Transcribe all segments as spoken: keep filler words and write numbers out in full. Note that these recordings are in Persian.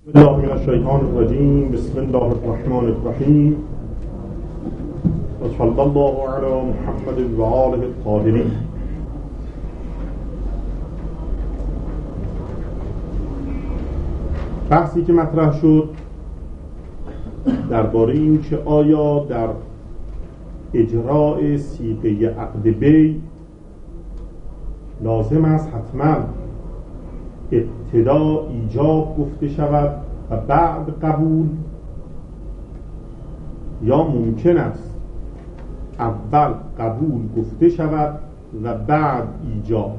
بسم الله من الشیطان الرجیم. بسم الله الرحمن الرحیم. و صلی الله علی محمد و آله الطاهرین. بحثی که مطرح شد درباره این که آیا در اجراء صیغه عقد بی لازم است حتما ابتدا ایجاب گفته شود و بعد قبول، یا ممکن است اول قبول گفته شود و بعد ایجاب.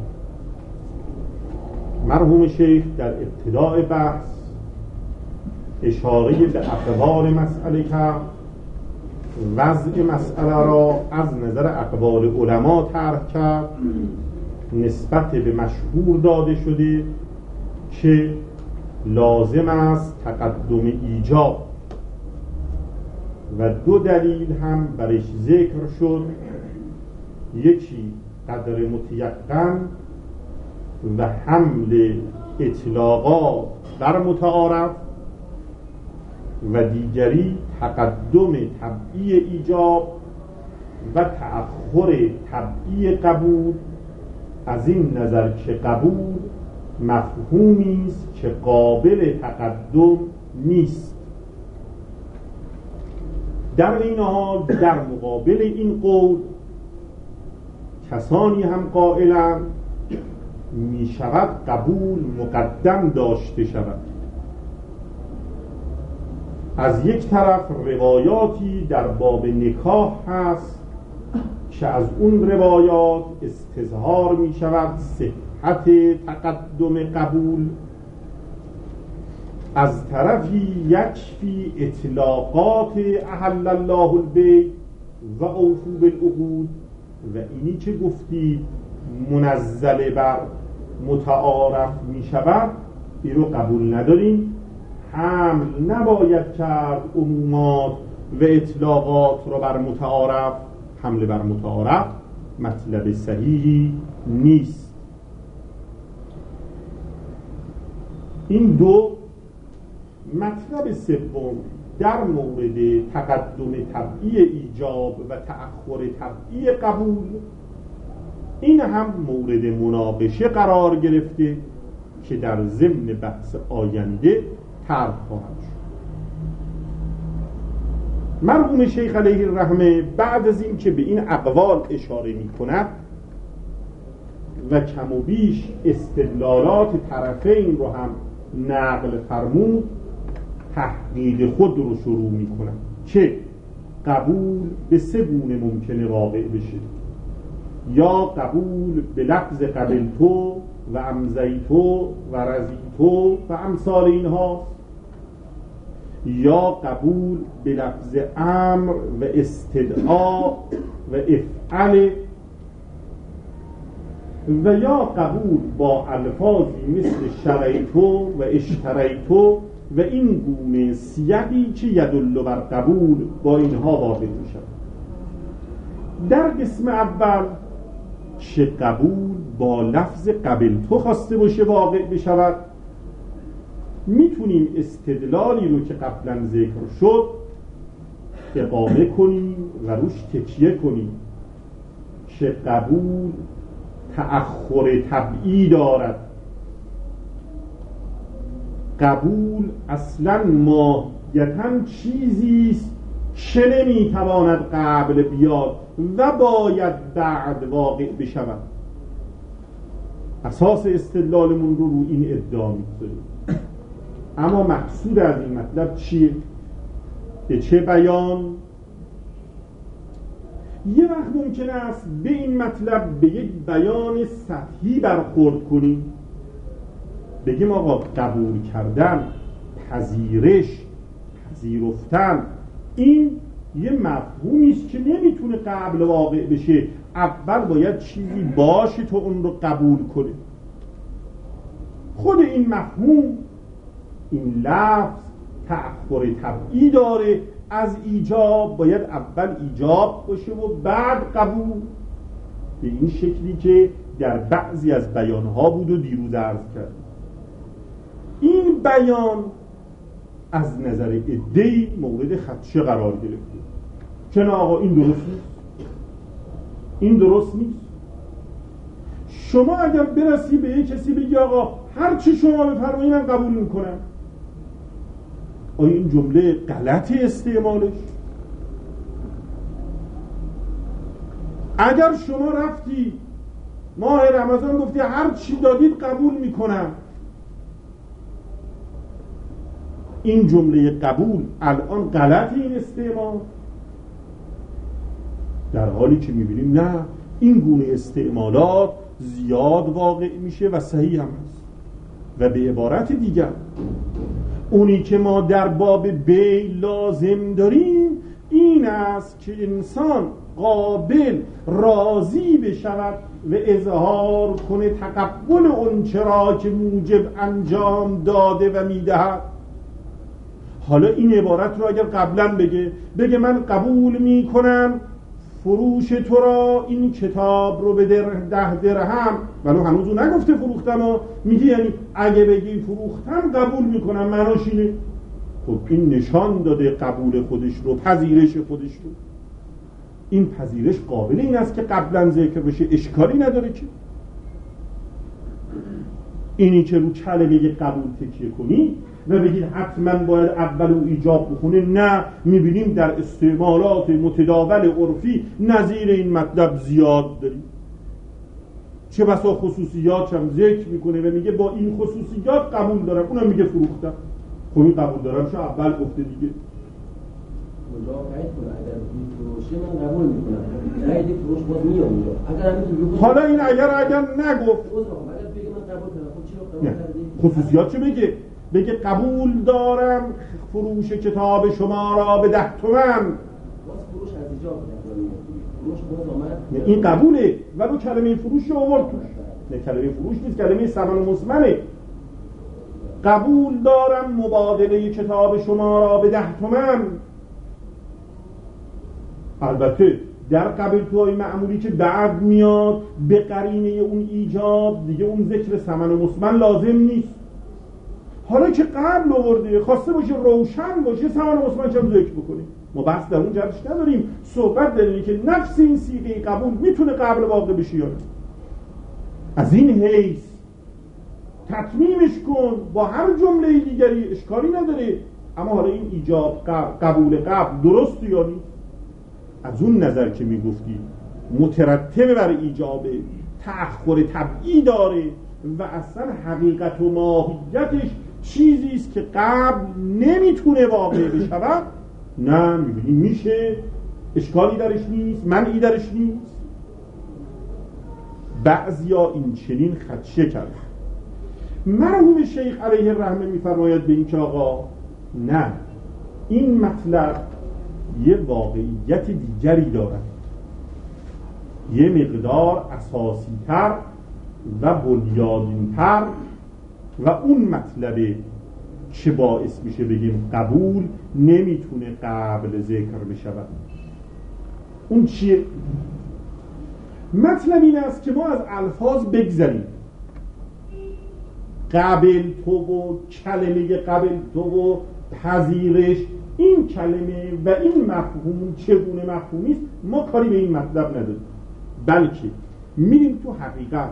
مرحوم شیخ در ابتداء بحث اشاره به اقوال مسئله کرد، وضع مسئله را از نظر اقوال علما طرح کرد، نسبت به مشهور داده شده که لازم است تقدم ایجاب و دو دلیل هم برش ذکر شد، یکی قدر متیقن و حمل اطلاقات بر متعارف و دیگری تقدم طبعی ایجاب و تأخر طبعی قبول، از این نظر که قبول مفهومی است که قابل تقدم نیست. در این حال در مقابل این قول کسانی هم قائلند می شود قبول مقدم داشته شود. از یک طرف روایاتی در باب نکاح هست که از اون روایات استظهار می شود صحت تقدم قبول، از طرفی یکفی اطلاقات احل الله البیع و اوفوا بالعقود، و اینی که گفتی منزل بر متعارف می شود این رو قبول نداریم. حمل نباید کرد عمومات و اطلاقات رو بر متعارف، حمل بر متعارف مطلب صحیحی نیست. این دو مطلب سوم در مورد تقدم طبعی ایجاب و تأخر طبعی قبول، این هم مورد مناقشه قرار گرفته که در ضمن بحث آینده طرح خواهد شد. مرحوم شیخ علیه الرحمه بعد از این که به این اقوال اشاره می کند و کم و بیش استدلالات طرفین رو هم نقل فرمود، تحقیق خود رو شروع می کند که قبول به سه گونه ممکنه واقع بشه: یا قبول به لفظ قبلتو و امضیتو و رضیتو و امثال اینها، یا قبول به لفظ امر و استدعا و افعل، و یا قبول با الفاظی مثل شریتو و اشتریتو و این گونه سیغی که یدل بر قبول با اینها واقع می شود. در قسم اول که قبول با لفظ قبلتو خواسته باشه واقع بشود، میتونیم استدلالی رو که قبلا ذکر شد اقامه کنیم و روش تکیه کنیم که قبول تأخر طبعی دارد. قبول اصلا ماهیتاً چیزیست که نمیتواند قبل بیاد و باید بعد واقع بشود. اساس استدلالمون رو رو این ادعا می‌گذاریم. اما مقصود از این مطلب چیه؟ به چه بیان؟ یه وقت ممکن است به این مطلب به یک بیان سطحی برخورد کنیم، بگیم آقا قبول کردن، پذیرش، پذیرفتن، این یه مفهومی است که نمیتونه قبل واقع بشه، اول باید چیزی باشه تو اون رو قبول کنه. خود این مفهوم، این لفظ تأخر طبعی داره، از ایجاب باید اول ایجاب باشه و بعد قبول، به این شکلی که در بعضی از بیانها بود و دیروز عرض کرد. این بیان از نظر عده‌ای مورد خدشه قرار گرفته که نه آقا این درست نیست، این درست نیست. شما اگر برسی به یک کسی بگی آقا هر چی شما بفرمایید من قبول میکنم، آیا این جمله غلطی استعمالش؟ اگر شما رفتی ماه رمضان گفتی هر چی دادید قبول میکنم، این جمله قبول الان غلطی این استعمال؟ در حالی که میبینیم نه، این گونه استعمالات زیاد واقع میشه و صحیح هم هست. و به عبارت دیگر اونی که ما در باب بی لازم داریم این است که انسان قابل راضی بشود و اظهار کنه تقبل اون چرا که موجب انجام داده و میدهد. حالا این عبارت رو اگر قبلا بگه بگه من قبول میکنم فروش تو را این کتاب رو به ده درهم، ولو هنوز اون نگفته فروختم ها، میگه یعنی اگه بگی فروختم قبول میکنم، معناش اینه. خب این نشان داده قبول خودش رو، پذیرش خودش رو. این پذیرش قابل این است که قبلا ذکر بشه، اشکالی نداره که اینی که رو کلمه قبول تکیه کنی و بگید حتما باید اول او ایجاب بخونه، نه، میبینیم در استعمالات متداول عرفی نظیر این مطلب زیاد داریم. چه بسا خصوصیات هم ذکر میکنه و میگه با این خصوصیات قبول دارم، اونم میگه فروختم. خب این قبول دارم شو اول گفته دیگه. حالا این اگر اگر نگفت نه. خصوصیات چه بگه؟ بگه قبول دارم فروش کتاب شما را به ده تومن. این قبوله ولو کلمه فروش رو آورد توش. نه کلمه فروش نیست، کلمه ثمن و مسمنه. قبول دارم مبادله کتاب شما را به ده تومن. البته در قبل توهای معمولی که بعد میاد به قرینه اون ایجاب دیگه اون ذکر ثمن و مسمن لازم نیست. حالا که قبل آورده خواسته باشه روشن باشه ثمن و مسمن چم ذکر بکنه. ما بحث در اون جرش نداریم، صحبت در اینه که نفس این صیغه قبول میتونه قبل واقع بشه یا نه. از این حیث تطمیمش کن با هر جمله دیگری، اشکالی نداره. اما حالا این ایجاب قبول قبل درست یا نیست؟ از اون نظر که میگفتی مترتب بر ایجاب تأخر طبعی داره و اصلا حقیقت و ماهیتش چیزی است که قبل نمیتونه واقع بشود، نه میبینیم میشه، اشکالی درش نیست، منعی درش نیست. بعضیا این چنین خدشه کرد. مرحوم شیخ علیه الرحمه میفرماید به این که آقا نه، این مطلب یه واقعیت دیگری دارد، یه مقدار اساسی تر و بنیادین تر، و اون مطلبه که باعث میشه بگیم قبول نمیتونه قبل ذکر بشود. اون چیه؟ مطلب این است که ما از الفاظ بگذریم. قبل تو و کلمه قبل تو و پذیرش، این کلمه و این مفهوم چگونه مفهومی است ما کاری به این مطلب نداریم، بلکه میریم تو حقیقت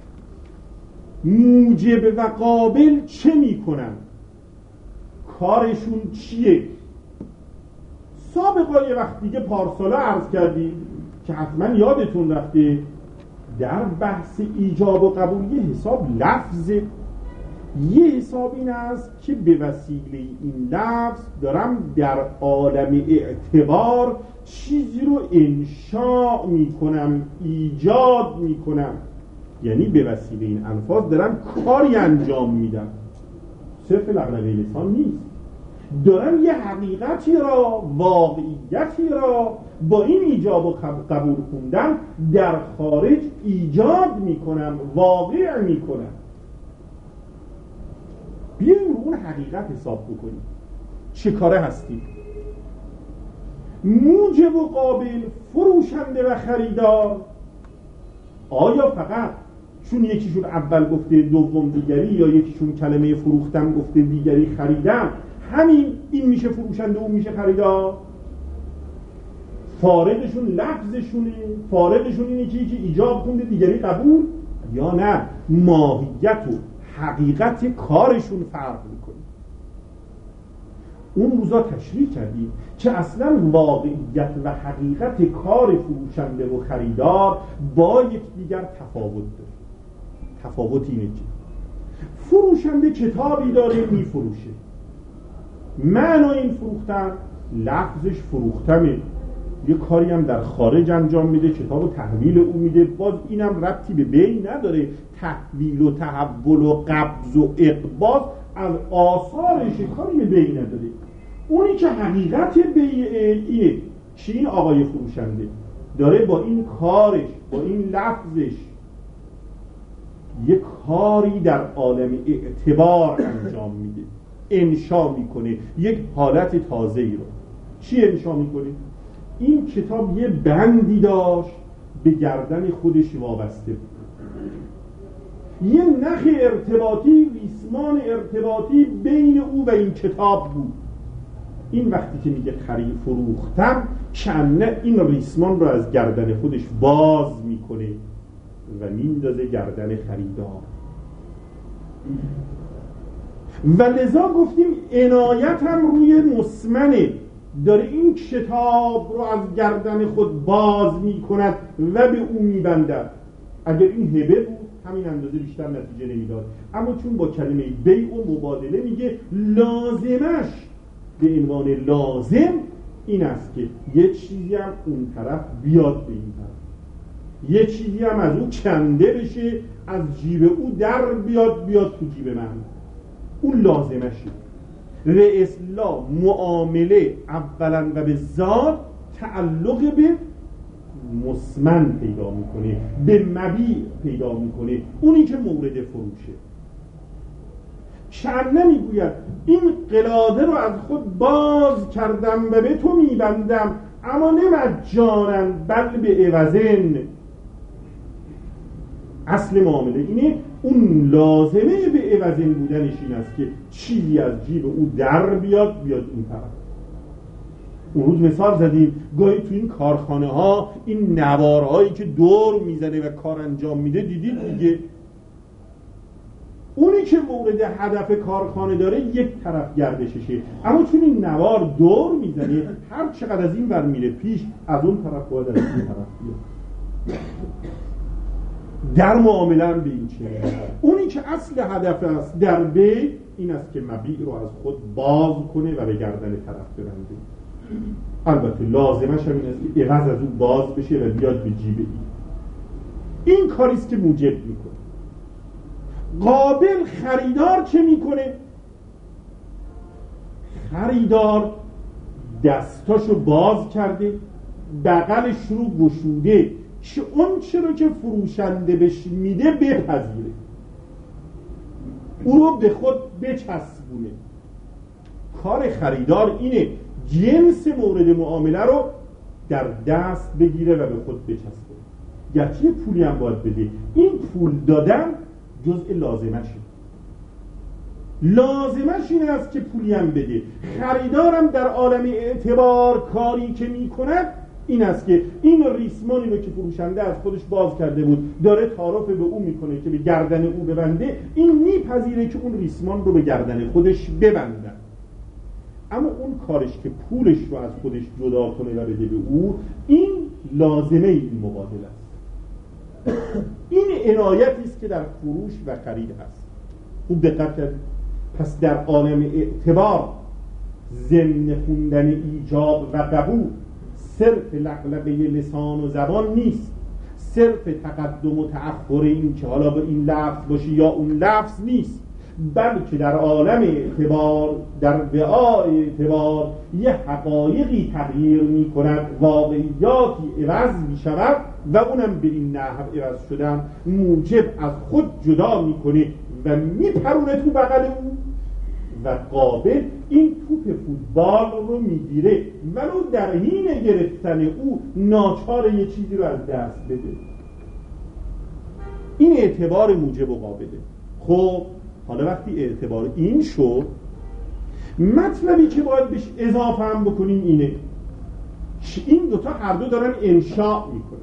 موجب و قابل چه میکنن، کارشون چیه. سابقا یه وقت دیگه پارسالا عرض کردیم که حتما یادتون رفته در بحث ایجاب و قبول یه حساب لفظه، یه حساب این است که به وسیله این لفظ دارم در عالم اعتبار چیزی رو انشاء میکنم، ایجاد میکنم، یعنی به وسیله این الفاظ دارم کاری انجام میدم، صرف لغلقه لسان نیست. دارم یه حقیقتی را، واقعیتی را با این ایجاب و قبول خوندن در خارج ایجاد میکنم، واقع میکنم. بیاییم رو اون حقیقت حساب بکنیم. چه کاره هستیم؟ موجب و قابل، فروشنده و خریدار، آیا فقط چون یکیشون اول گفته دوم دیگری، یا یکیشون کلمه فروختم گفته دیگری خریدم، همین این میشه فروشنده، اون میشه خریدار. فارقشون لفظشونه، فارقشون اینه که یکی ایجاب کنده دیگری قبول، یا نه ماهیت و حقیقت کارشون فرق میکنه. اون روزا تشریح کردیم که اصلا واقعیت و حقیقت کار فروشنده و خریدار با یکدیگر تفاوت داره. تفاوت اینه که فروشنده کتابی داره میفروشه، معنای این فروختن لفظش فروختمه، یه کاری هم در خارج انجام میده، کتاب تحویل او میده، باز اینم ربطی به بی نداره، تحویل و تحول و قبض و اقباض از آثارش کاری به بی نداره. اونی که حقیقت بی اینه که این آقای فروشنده داره با این کارش، با این لفظش یک کاری در عالم اعتبار انجام میده، انشا میکنه یک حالت تازه ای رو. چی انشا میکنه؟ این کتاب یه بندی داشت به گردن خودش وابسته بود، یه نخ ارتباطی، ریسمان ارتباطی بین او و این کتاب بود. این وقتی که میگه خرید فروختم، کنه این ریسمان رو از گردن خودش باز میکنه و میندازه گردن خریدار. و لذا گفتیم عنایت هم روی مسمنه، داره این کتاب رو از گردن خود باز میکند و به او میبندد. اگر این هبه بود همین اندازه بیشتر نتیجه نمیداد، اما چون با کلمه بیع و مبادله میگه، لازمش به عنوان لازم این است که یه چیزی هم اون طرف بیاد به این طرف، یه چیزی هم از او کنده بشه، از جیب او در بیاد بیاد تو جیب من. اون لازمشه. و اصلا معامله اولا و به ذات تعلق به مسمن پیدا میکنه، به مبیع پیدا میکنه، اونی که مورد فروشه. چند نمیگوید این قلاده رو از خود باز کردم و به تو میبندم، اما نه مجانن بل به عوضن. اصل معامله اینه، اون لازمه به عوضن بودنش این است که چیزی از جیب او در بیاد بیاد این طرف. اون روز مثال زدیم، گاهی تو این کارخانه ها این نوارهایی که دور میزنه و کار انجام میده دیدید دیگه، اونی که مورد هدف کارخانه داره یک طرف گردششه، اما چون این نوار دور میزنه هر چقدر از این ور میره پیش، از اون طرف باید از این طرف بیاد. در معامله هم به این چه اونی که اصل هدف است در بی این است که مبیع رو از خود باز کنه و به گردن طرف ببنده. البته لازمش هم این است که عوض از اون باز بشه و بیاد به جیب این. این کاریست که موجب میکنه. قابل خریدار چه میکنه؟ خریدار دستاشو باز کرده، بغلش رو گشوده که اون چرا که فروشنده بهش میده بپذیره، او رو به خود بچسبونه. کار خریدار اینه جنس مورد معامله رو در دست بگیره و به خود بچسبونه. گرچه پولی هم باید بده، این پول دادن جزء لازمشه. لازمش این است که پولی هم بده. خریدارم در عالم اعتبار کاری که میکند این است که این ریسمانی رو که فروشنده از خودش باز کرده بود داره تعارف به او میکنه که به گردن او ببنده، این میپذیره که اون ریسمان رو به گردن خودش ببنده. اما اون کارش که پولش رو از خودش جدا کنه و بده به او، این لازمه این مبادله است. این عنایتی است که در فروش و خرید هست. خوب دقت کنید. پس در عالم اعتبار ضمن خوندن ایجاب و قبول صرف لقلقه لسان و زبان نیست، صرف تقدم و تأخر این که حالا به این لفظ باشه یا اون لفظ نیست، بلکه در عالم اعتبار، در وعاء اعتبار یه حقایقی تغییر می کند، واقعیاتی عوض می شود و اونم به این نحو عوض شدن موجب از خود جدا می کنه و می پرونه تو بغل او و قابل این توپ فوتبال رو میگیره ولو در حین گرفتن او ناچار یه چیزی رو از دست بده. این اعتبار موجب و قابله. خب حالا وقتی اعتبار این شد، مطلبی که باید بهش اضافه هم بکنیم اینه، این دوتا هر دو دارن انشاء میکنن،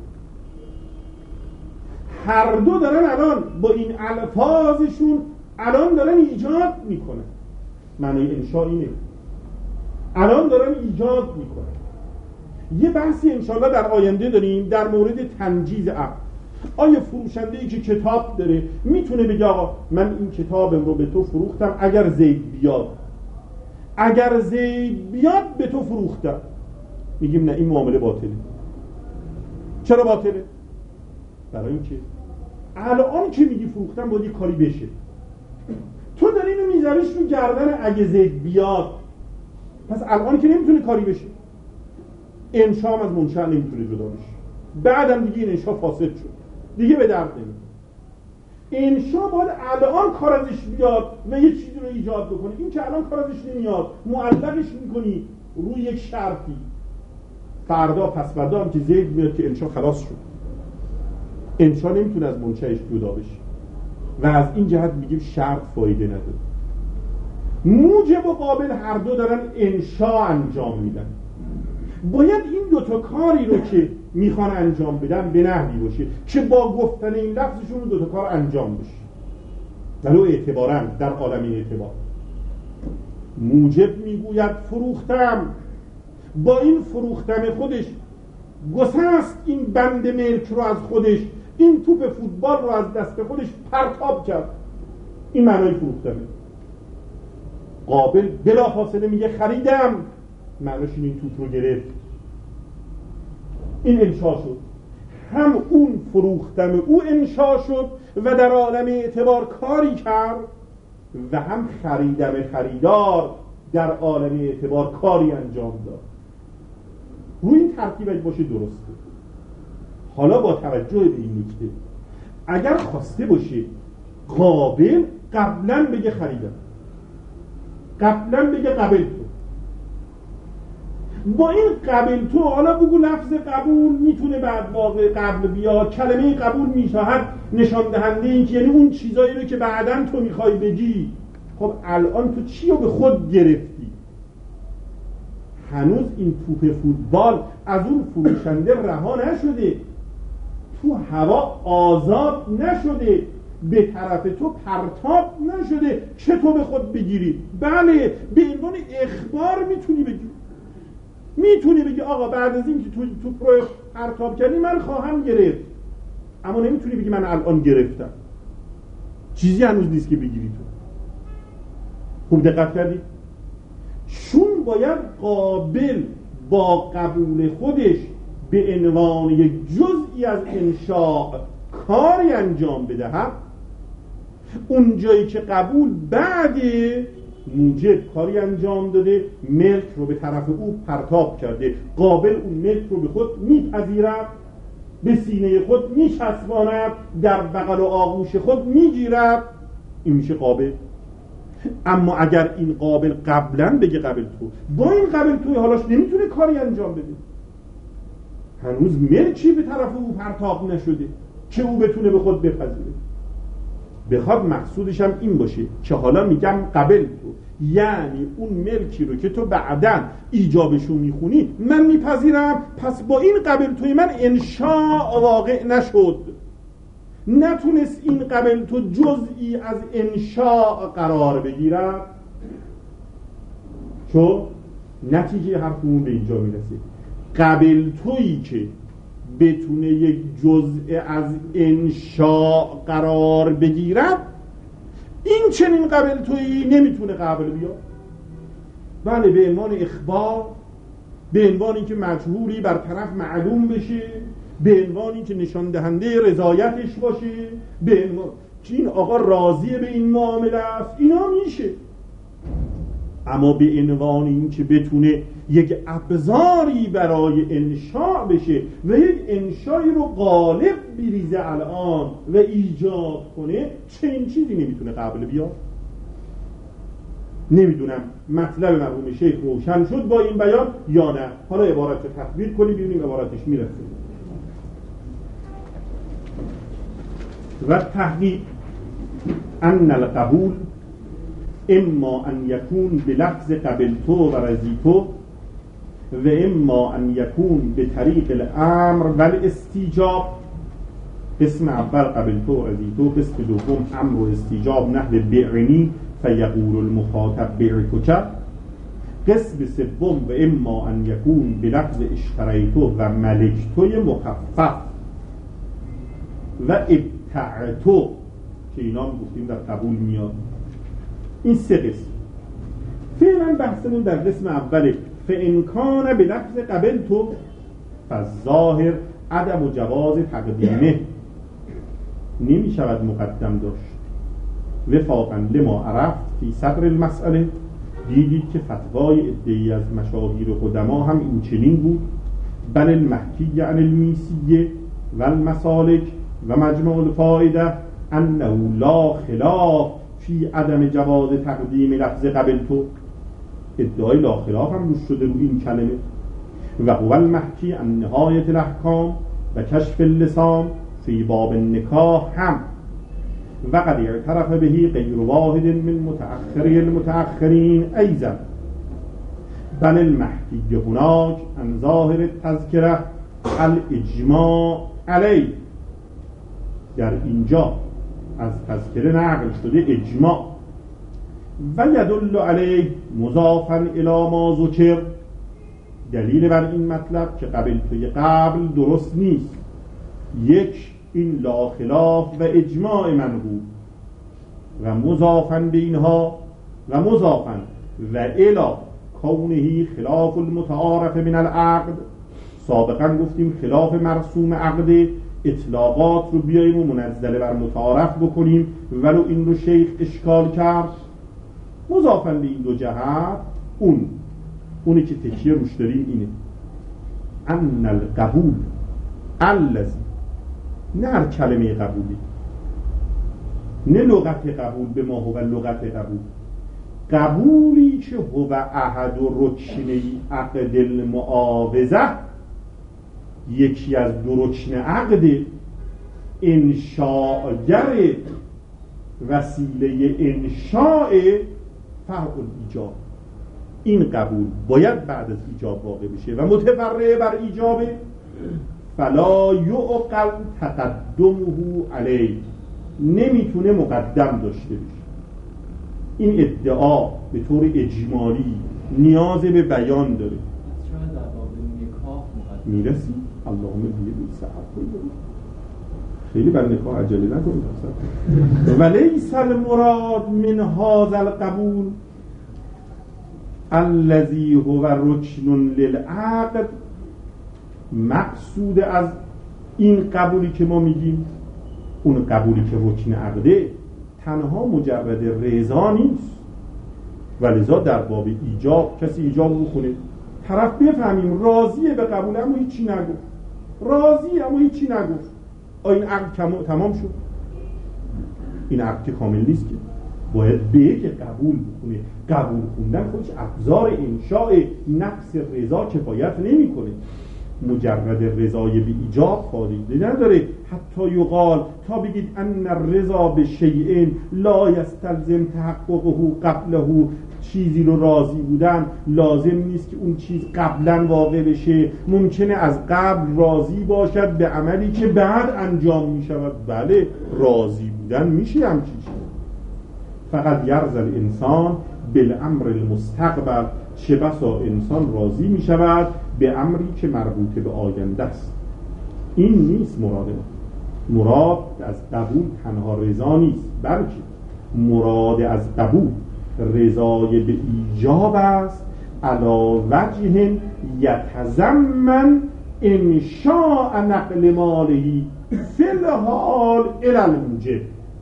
هر دو دارن الان با این الفاظشون الان دارن ایجاد میکنن. معنی انشاء اینه، الان دارن ایجاد میکنن. یه بحثی انشاءالله در آینده داریم در مورد تنجیز عقل. آیا فروشنده‌ای که کتاب داره میتونه بگه آقا من این کتابم رو به تو فروختم اگر زید بیاد، اگر زید بیاد به تو فروختم؟ میگیم نه، این معامله باطله. چرا باطله؟ برای اینکه الان که میگی فروختم باید یه کاری بشه، تو داری اینو میذاریش رو گردن اگه زید بیاد، پس الان که نمیتونه کاری بشه. انشام از منشأ نمیتونه جدا بشه، بعدم دیگه این انشا فاسد شد، دیگه به درد نمیاد. انشا باید الان کار ازش بیاد و یه چیزی رو ایجاد بکنه. این که الان کار ازش نمیاد معلقش میکنی روی یک شرطی، فردا پس فردا هم که زید میاد که انشا خلاص شد. انشا نمیتونه از منشأش جدا بشه و از این جهت میگیم شرط فایده نداره. موجب و قابل هر دو دارن انشا انجام میدن. باید این دوتا کاری رو که میخوان انجام بدن به نحوی باشه که با گفتن این لفظشون دو تا کار انجام بشه، ولو اعتباراً در عالم اعتبار. موجب میگوید فروختم، با این فروختم خودش گسست این بند ملک رو از خودش، این توپ فوتبال رو از دست خودش پرتاب کرد. این معنای فروختمه. قابل بلا فاصله میگه خریدم، معناش این توپ رو گرفت. این انشا شد. هم اون فروختم او انشا شد و در عالم اعتبار کاری کرد و هم خریدم خریدار در عالم اعتبار کاری انجام داد. روی این ترتیب باشه درسته. حالا با توجه به این نکته، اگر خواسته باشه قابل قبلا بگه خریدم، قبلا بگه قبل تو، با این قبل تو حالا بگو لفظ قبول میتونه بعد واقع قبل بیاد، کلمه قبول میشود نشان دهنده این که یعنی اون چیزایی رو که بعداً تو میخوای بگی. خب الان تو چی رو به خود گرفتی؟ هنوز این توپ فوتبال از اون فروشنده رها نشده، تو هوا آزاد نشده، به طرف تو پرتاب نشده چه تو به خود بگیری. بله، به عنوان اخبار میتونی بگی، میتونی بگی آقا بعد از این که تو توپ رو پرتاب کردی من خواهم گرفت، اما نمیتونی بگی من الان گرفتم، چیزی هنوز نیست که بگیری تو. خوب دقت کردی؟ چون باید قابل با قبول خودش به عنوان یک جزئی از انشاء کاری انجام بدهد، اون جایی که قبول بعد موجب کاری انجام داده، ملک رو به طرف او پرتاب کرده، قابل اون ملک رو به خود میپذیرد، به سینه خود میچسباند، در بغل و آغوش خود میگیرد، این میشه قابل. اما اگر این قابل قبلا بگه قبل تو، با این قبل توی حالاش نمیتونه کاری انجام بده، هنوز ملکی به طرف او پرتاب نشده که او بتونه به خود بپذیره. بخواد مقصودش هم این باشه که حالا میگم قبل تو، یعنی اون ملکی رو که تو بعداً ایجابشو میخونی من میپذیرم، پس با این قبل توی من انشاء واقع نشد، نتونست این قبل تو جزئی از انشاء قرار بگیرد. چون نتیجه حرفمون به اینجا میرسه، قبل تویی که بتونه یک جزء از انشاء قرار بگیرد، این چنین قبل تویی نمیتونه قبل بیاد. بله، به عنوان اخبار، به عنوان اینکه مجهولی بر طرف معلوم بشه، به عنوان اینکه نشان دهنده رضایتش باشه، به عنوان که این آقا راضیه به این معامله است، اینا میشه. اما به عنوان اینکه بتونه یک ابزاری برای انشاء بشه و یک انشایی رو غالب بریزه الان و ایجاد کنه، چه این چیزی نمیتونه قبل بیاد. نمیدونم مطلب مرحوم شیخ روشن شد با این بیان یا نه. حالا عبارت رو تطبیق کنیم ببینیم عبارتش میرسه. و تحقیق ان القبول اما ان یکون به لفظ قبلتو و رضیتو و اما ان یکون به طریق الامر و الاستیجاب. قسم اول قبلتو و رضیتو، قسم دوم امر و استیجاب نحو بعنی فیقول المخاطب بعتک. قسم سوم و اما ان یکون به لفظ اشتریتو و ملکتوی مخفف و ابتعتو که اینا هم گفتیم در قبول میاد. این سه قسم. فعلا بحثمون در قسم اوله. فإن کان به لفظ قبلتو فالظاهر عدم و جواز تقدیمه، نمی شود مقدم داشت. وفاقا لما عرفت فی صدر المسئله، دیدید که فتوای عده‌ای از مشاهیر قدما هم این چنین بود. بل المحکی عن المیسیه و المسالک و مجموع الفائده انه لا خلاف فی عدم جواز تقدیم لفظ قبلتو. ادعای لا خلاف هم روش شده رو این کلمه. و هو المحکی عن نهایت الاحکام و کشف اللسان فی باب النکاح هم و قد اعترف بهی غیر واحد من متأخری المتأخرین ایضا. بل المحکی هناک عن ظاهر التذکره الاجماع علی، در اینجا از تذکره نقل شده اجماع. و یدل علیه مضافا الی ما ذکر، دلیل بر این مطلب که قبلتوی قبل درست نیست. یک، این لا خلاف و اجماع من بود و مضافا به اینها و مضافا و الی کونه خلاف المتعارف من العقد. سابقا گفتیم خلاف مرسوم عقد، اطلاقات رو بیاییم و منزله بر متعارف بکنیم، ولو این رو شیخ اشکال کرد. مضافا به این دو جهت، اون اونی که تکیه روش داریم اینه ان القبول الذی، نه هر کلمه قبولی، نه لغت قبول به ما هو لغت قبول، قبولی که هو احد و رکنی عقد المعاوضه، یکی از دو رکن عقد، انشاءگر وسیله انشاء فرع الایجاب. این قبول باید بعد از ایجاب واقع بشه و متفرع بر ایجاب، فلا یعقل تقدمه علیه، نمیتونه مقدم داشته بشه. این ادعا به طور اجمالی نیاز به بیان داره. میرسی؟ اللهم بیه بی سحر کنید، خیلی بر نکاح عجله نکنید. ولیس المراد من هذا القبول الذي هو رکن للعقد، مقصود از این قبولی که ما میگیم، اون قبولی که رکن عقده، تنها مجرد رضا نیست. ولذا در باب ایجاب کسی ایجاب بکنه، طرف بفهمیم راضیه به قبول اما هیچی نگفت، راضی اما هیچی نگفت، آیا این عقد تمام شد؟ این عقد کامل نیست که باید به که قبول بکنه. قبول خوندن خودش ابزار انشاء، نفس رضا کفایت نمیکنه. مجرد رضای به ایجاب فایده نداره. حتی یقال، تا بگید ان الرضا به شیء لا یستلزم تحققه قبله، چیزی رو راضی بودن لازم نیست که اون چیز قبلا واقع بشه، ممکنه از قبل راضی باشد به عملی که بعد انجام می شود. بله، راضی بودن میشه هم چیزی. فقط یرضى الانسان بالامر المستقبل، چه بسا انسان راضی می شود به امری که مربوط به آینده است. این نیست مراد ما. مراد از قبول تنها رضا نیست، بلکه مراد از قبول رضای به ایجاب است، علی وجه یتضمن انشاء نقل مالهی فی الحال الی الموجب.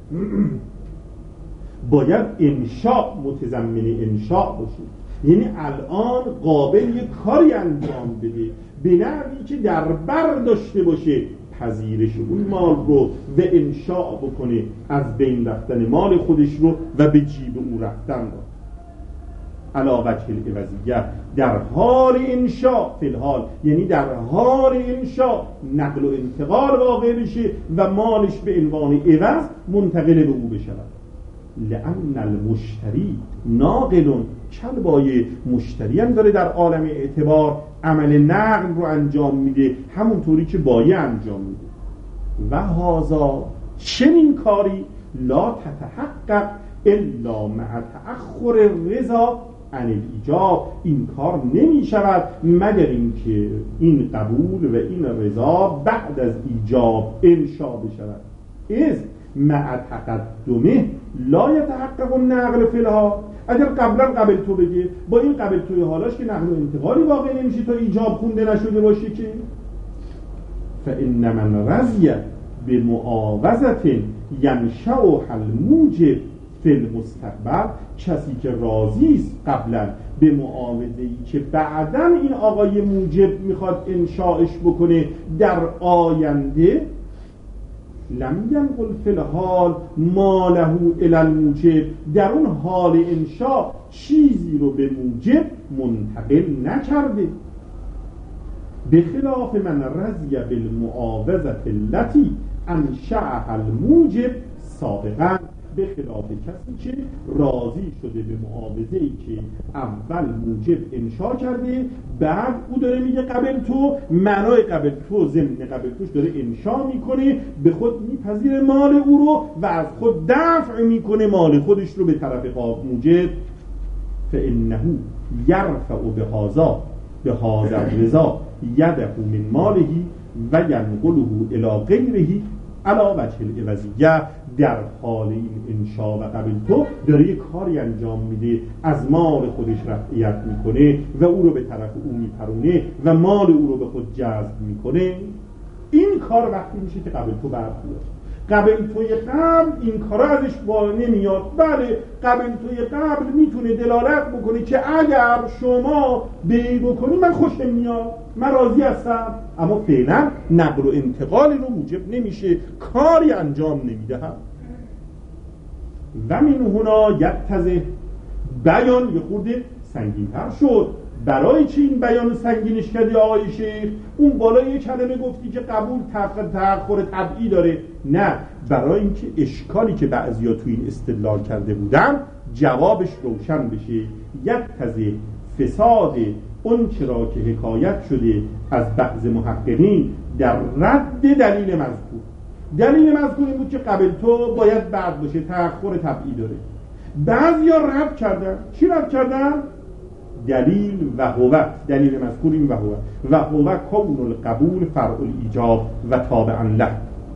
باید انشاء متضمن انشاء باشه، یعنی الان قابل یک کاری انجام بده به نحوی که در بر داشته باشه پذیرش اون مال رو و انشاء بکنه از بین رفتن مال خودش رو و به جیب او رفتن رو. علی وجه العوضیه، در حال انشاء، فی الحال یعنی در حال انشاء نقل و انتقال واقع بشه و مالش به عنوان عوض منتقل به او بشود. لأن المشتری ناقل، کلبای مشتری هم داره در عالم اعتبار عمل نقل رو انجام میده همونطوری که بایه انجام میده. و هذا چنین کاری لا تتحقق الا مع تأخر رضا عن الایجاب، این کار نمی شود مگر اینکه این قبول و این رضا بعد از ایجاب انشا بشود. از مع تقدمه لا یتحقق النقل فی الحال، اگر قبلا قبل تو بگه با این قبل توی حالاش که نقل و انتقالی واقع نمیشه تا ایجاب خونده نشده باشه که فإن من رضی بمعاوضة ینشأ الموجب فی المستقبل، کسی که راضی است قبلا به معاوضه‌ای که بعداً این آقای موجب میخواد انشاءش بکنه در آینده، لم ینقل فی الحال ما له الی الموجب، در اون حال انشاء چیزی رو به موجب منتقل نکرده. بخلاف من رضی بالمعاوضة التي انشأها الموجب سابقاً، به خلاف کسی که راضی شده به معاوضه‌ای که اول موجب انشا کرده، بعد او داره میگه قبل تو، معنای قبل تو ضمن قبل توش داره انشا میکنه، به خود میپذیره مال او رو و از خود دفع میکنه مال خودش رو به طرف قاب موجب. فإنه یرفع بهذا بهذا الرضا یده من ماله و ینقله الی غیره علا وجه العوضیه. در حال این انشا و قبل تو داره یک کاری انجام میده، از مال خودش رفعیت میکنه و او رو به طرف او میپرونه و مال او رو به خود جذب میکنه. این کار وقتی میشه که قبل تو برمیاد. قبل توی قبل این کارا ازش با نمیاد. بله قبل توی قبل میتونه دلالت بکنه که اگر شما بی بکنی من خوشم میاد، من راضی هستم، اما فعلا نقل و انتقالی رو موجب نمیشه، کاری انجام نمیدهم. و من هنا یتضح، بیان یه خورده سنگین‌تر شد. برای چی این بیان سنگینش کردی آقای شیخ؟ اون بالا یه کلمه گفتی که قبول تأخر طبعی داره. نه، برای اینکه اشکالی که بعضیا تو این استدلال کرده بودن جوابش روشن بشه. یتضح فساد اون چرا که حکایت شده از بعض محققین در رد دلیل مذکور. دلیل مذکور این بود که قبل تو باید بعد باشه، تأخر طبعی داره. بعضیا رد کردن. چی رد کردن؟ دلیل و هو، دلیل مذکور این و هو و هو کون القبول فرع الایجاب و تابعا له.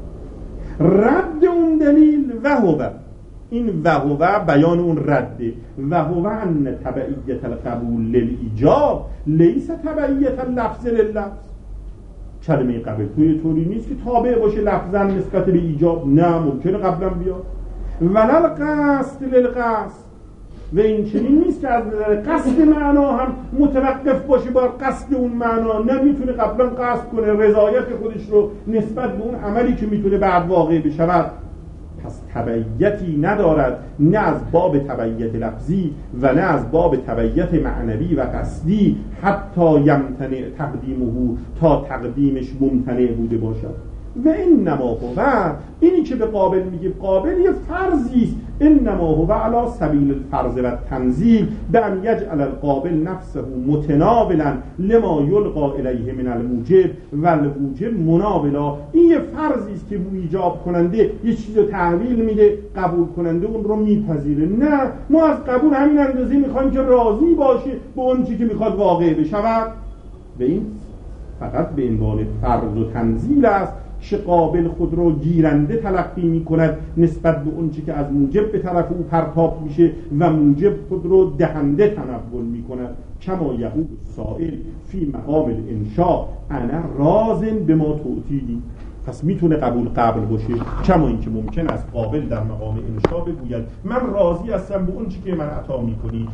رد اون دلیل و هو، این و هو بیان اون رده. و هو ان تبعیت القبول للایجاب لیس تبعیت اللفظ لللفظ. کلمه قبل توی طوری نیست که تابع باشه لفظا نسبت به ایجاب، نه ممکنه قبلا بیاد. ولل قصد للقصد، و این چنین نیست که از نظر قصد معنا هم متوقف باشه بر قصد اون معنا، نمیتونه قبلا قصد کنه رضایت خودش رو نسبت به اون عملی که میتونه بعد واقع بشود. پس تبعیتی ندارد، نه از باب تبعیت لفظی و نه از باب تبعیت معنوی و قصدی، حتی یمتنع تقدیمه، تا تقدیمش ممتنع بوده باشد. و انما هو، اینی که به قابل میگه قابل یه فرضی است، انما هو علی سبیل الفرض و تنزیل به ان یجعل القابل نفسه متناولا لما یلقا الیه من الموجب و الموجب مناولا. این یه فرضی است که ایجاب کننده یه چیزو تحویل میده، قبول کننده اون رو میپذیره. نه، ما از قبول همین اندازه میخوایم که راضی باشه به اون چیزی که میخواد واقع بشود. و این فقط به عنوان فرض و تنزیل است که قابل خود رو گیرنده تلقی می کند نسبت به اون چی که از موجب به طرف او پرتاب میشه و موجب خود رو دهنده تنول می کند. کما یقول سائل فی مقام الانشاء انا رازن به ما توتیدی. پس میتونه قبول قبل باشه، کما اینکه ممکن است قابل در مقام انشاء بگوید من راضی هستم به اون چی که من عطا میکنی،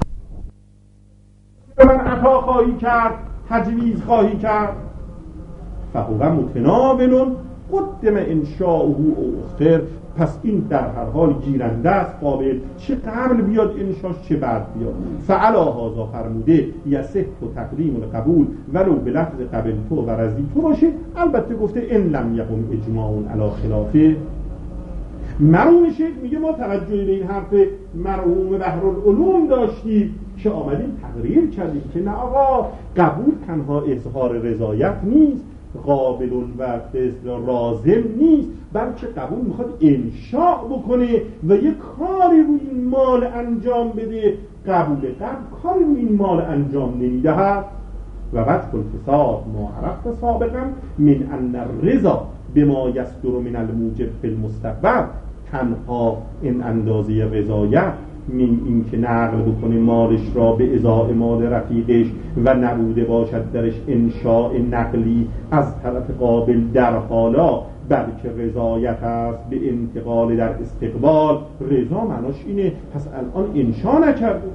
به من عطا خواهی کرد، تجویز خواهی کرد. فهو متناول قدم انشاءه او اختر. پس این در هر حال گیرنده است، قابل چه قبل بیاد انشاش چه بعد بیاد. فعلا هذا فرموده یصح و تقدیم القبول ولو به لفظ قبل تو و رضی تو باشه. البته گفته ان لم یقم اجماع علی خلافه، مرحوم شیخ میگه ما توجه به این حرف مرحوم بحرالعلوم داشتیم که آمدیم تقریر کردیم که نه آقا، قبول تنها اظهار رضایت نیست، قابل و لازم نیست، بلکه قبول میخواد انشاء بکنه و یک کاری روی این مال انجام بده. قبول قبل کاری روی این مال انجام نمیدهد. و بعد الفساد ما عرفت سابقا من ان الرضا بما یصدر من الموجب فی المستقبل، تنها این اندازه رضایت من این که نقل بکنه مالش را به ازای مال رفیقش و نبوده باشد درش انشاء نقلی از طرف قابل در حالا، بلکه رضایت است به انتقال در استقبال. رضا معناش اینه، پس الان انشاء نکرده.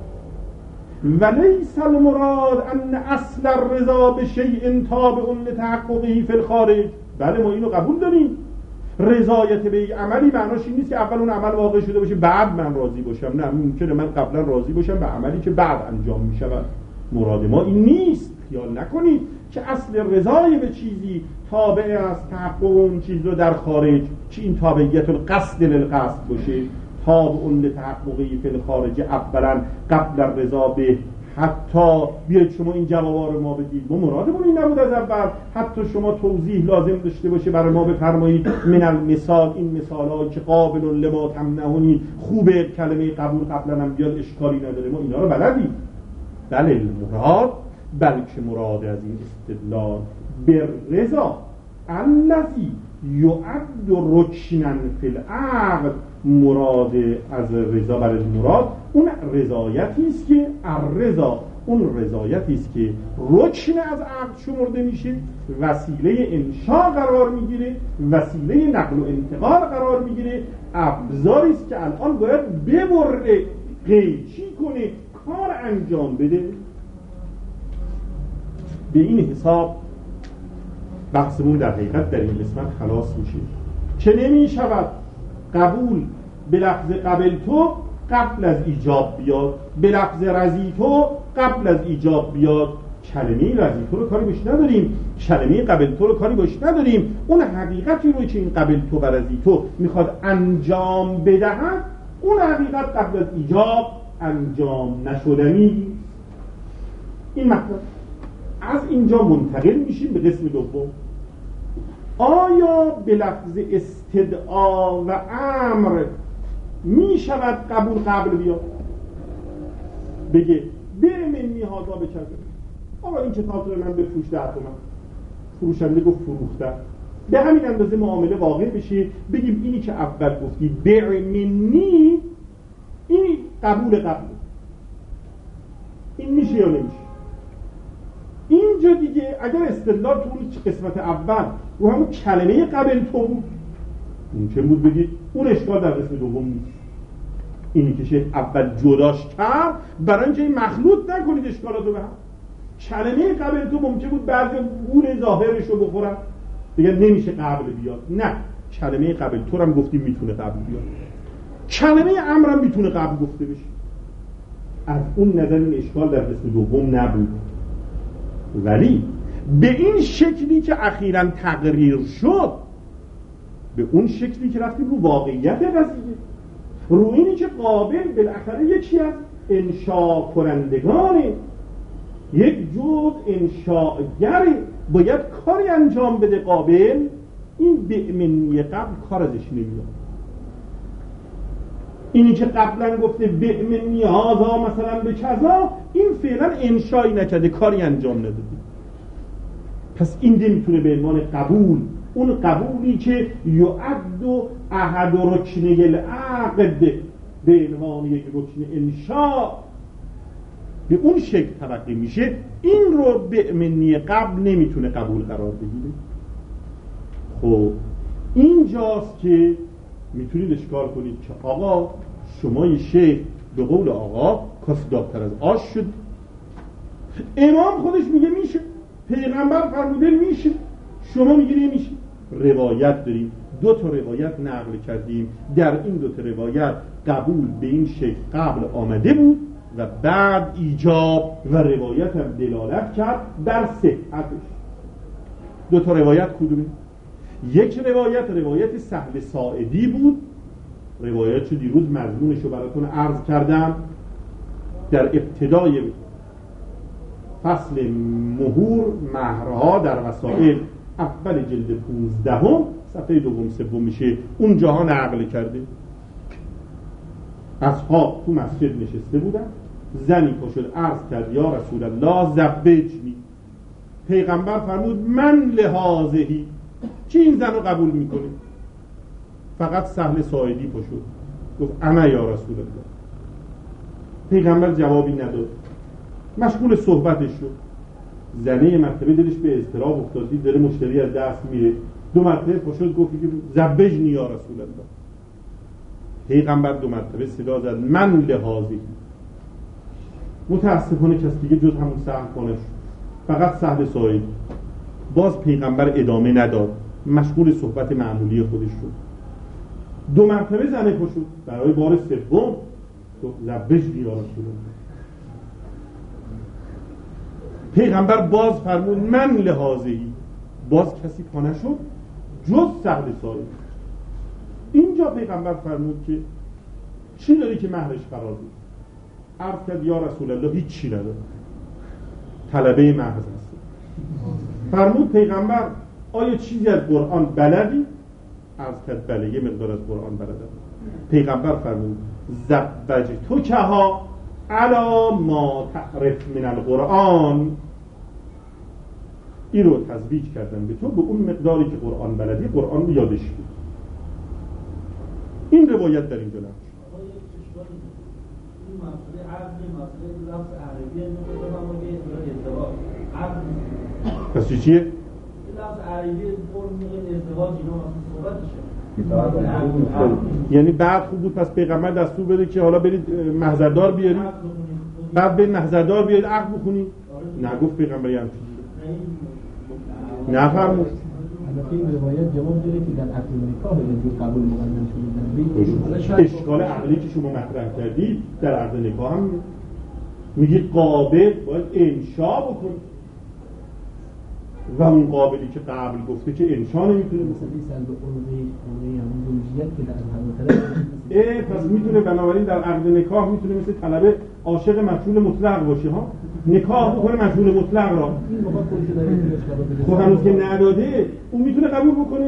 ولیس المراد ان اصل الرضا بشیء تابع لتحققه فی الخارج. بله ما اینو قبول داریم، رضایت به یک عملی معناش این نیست که اول اون عمل واقع شده باشه بعد من راضی باشم. نه، ممکنه من قبلا راضی باشم به عملی که بعد انجام می شود. مراد ما این نیست. خیال نکنید که اصل رضای به چیزی تابع است تحقق اون چیز رو در خارج، که این تابعیت القصد للقصد باشه، تابع لتحققه فی الخارج اولا قبل الرضا به. حتی بیاید شما این جوابا رو ما بدید، ما مرادمون این نبود از اول، حتی شما توضیح لازم داشته باشه برای ما بفرمایید من المثال، این مثال‌ها که قابل لما تمنعونی، خوبه کلمه قبول قبلا هم بیاد اشکالی نداره، ما اینا رو بلدیم. بله المراد، بلکه مراد از این استدلال بر رضا الذی یعد رکنا فی العقد، مراد از رضا بر مراد اون رضایتی است که الرضا، اون رضایتی است که رکن از عقد شمرده میشه، وسیله انشاء قرار میگیره، وسیله نقل و انتقال قرار میگیره، ابزاری است که الان باید ببره، قیچی کنه، کار انجام بده. به این حساب بحثمون در حقیقت در این قسمت خلاص میشه که نمی شود قبول به لفظ قبل تو قبل از ایجاب بیاد، به لفظ رضی تو قبل از ایجاب بیاد. کلمه رضی تو رو کاری باش نداریم، کلمه قبل تو رو کاری باش نداریم. اون حقیقتی رو که این قبل تو و رضی تو میخواد انجام بدهد، اون حقیقت قبل از ایجاب انجام نشدنی. این مطلب از اینجا منتقل میشیم به قسم دوم. آیا به لفظ استدعا و امر می شود قبول قبل بیاد؟ بگه بره منی هادا به چه؟ آقا این کتاب رو من بفروش ده تومن، فروشنده گفت فروخته، به همین اندازه معامله واقع بشه. بگیم اینی که اول گفتی بره منی، این قبول قبل، این میشه یا نمیشه؟ اینجا دیگه اگر استدلال تو اون قسمت اول رو همون کلمه قبل تو بود، ممکن بود بگید اون اشکال در قسم دوم نیست. اینی که شیخ اول جداش کرد برای اینکه این مخلوط نکنید اشکالاتو به هم. کلمه قبل تو ممکن بود بعضی گول ظاهرش رو بخورن بگن نمیشه قبل بیاد. نه، کلمه قبل تو هم گفتیم میتونه قبل بیاد، کلمه امر هم میتونه قبل گفته بشه. از اون نظر این اشکال در قسم دوم نبود. ولی به این شکلی که اخیراً تقریر شد، به اون شکلی که رفتیم رو واقعیت قضیه، رو اینی که قابل بالاخره یکی از انشاء کنندگانه، یک جز انشاءگره، باید کاری انجام بده قابل، این به منی قبل کار ازش نمیاد. اینی که قبلا گفته به منی هازا مثلا به کذا، این فعلا انشایی نکرده، کاری انجام نداده. پس این نمیتونه به عنوان قبول، اون قبولی که یعد احد رکنه العقد به عنوان یک رکن انشاء به اون شکل تلقی میشه، این رو به منی قبل نمیتونه قبول قرار بگیره. خب اینجاست که میتونید اشکال کنید که آقا شما یه شیخ به قول آقا کاس داغ‌تر از آش شد، امام خودش میگه میشه، پیغمبر فرموده میشه، شما میگی نمیشه. روایت داریم، دو تا روایت نقل کردیم، در این دو تا روایت قبول به این شکل قبل آمده بود و بعد ایجاب، و روایت هم دلالت کرد بر صحتش. دو تا روایت کدومه؟ یک روایت روایت سهل ساعدی بود روایت دیروز مضمونش رو براتون عرض کردم. در ابتدای فصل مهور مهرها در وسائل اول جلد پونزدهم صفحه دوم سوم میشه، اونجاها نقل کرده. اصحاب تو مسجد نشسته بودن، زنی پا شد عرض کرد یا رسول الله زبجنی. پیغمبر فرمود من لحاظهی، چی این زن رو قبول میکنه؟ فقط سهل ساعدی پا شد گفت انا یا رسول الله. پیغمبر جوابی نداد، مشغول صحبتش شد. زنه مرتبه دلش به اضطراب افتادی، داره مشتری از دست میره، دو مرتبه پا شد گفت زبجنی یا رسول الله. پیغمبر دو مرتبه صدا زد من لحاظهی. متاسفانه کسی دیگه جز همون سهل کنه شد، فقط سهل ساعدی. باز پیغمبر ادامه نداد، مشغول صحبت معمولی خودش شد. دو مرتبه زنه پا شد، برای بار سوم گفت زبجنی یا رسول الله. پیغمبر باز فرمود من لحاظهی، باز کسی پا نشد جز سهل ساعدی. اینجا پیغمبر فرمود که چی داری که مهرش قرار بود؟ عرض کرد یا رسول الله هیچ چی نداره، طلبه محض است. فرمود پیغمبر آیا چیزی از قرآن بلدی؟ عرض کرد بله یه مقدار از قرآن بلدم. پیغمبر فرمود زوجتکها علی ما تعرف من القرآن، این رو تزویج کردم به تو به اون مقداری که قرآن بلدی، قرآن رو یادش بود. این روایت در اینجا نمیشه. این مسئله عقل، مسئله لفظ عربی ازدواج. پس چی چیه؟ لفظ عربی فرم میگه ازدواج اینا مثلا صحبتشه. یعنی بعد خوب بود پس پیغمبر دستور بده که حالا برید محضردار بیارید، بعد برید محضردار بیارید عقد بخونید. نگفت پیغمبر یعنی نه فرمود. البته این روایت جواب داره که در عقد نکاح اینجور قبول مقدم شده. اشکال عقلی که شما مطرح کردید در عقد نکاح هم میگید قابل باید انشا بکنه و اون قابلی که قبل گفته که انشا نمیتونه. مثلا این سلب قربه قربه همون زوجیت که در همون طرف اه پس میتونه بنابراین در عقد نکاح میتونه مثل طلبه عاشق مشغول مطلق باشه ها، نکاح بکنه مشغول مطلق را. این موقع خودش داره خب هنوز که نداده اون میتونه قبول بکنه.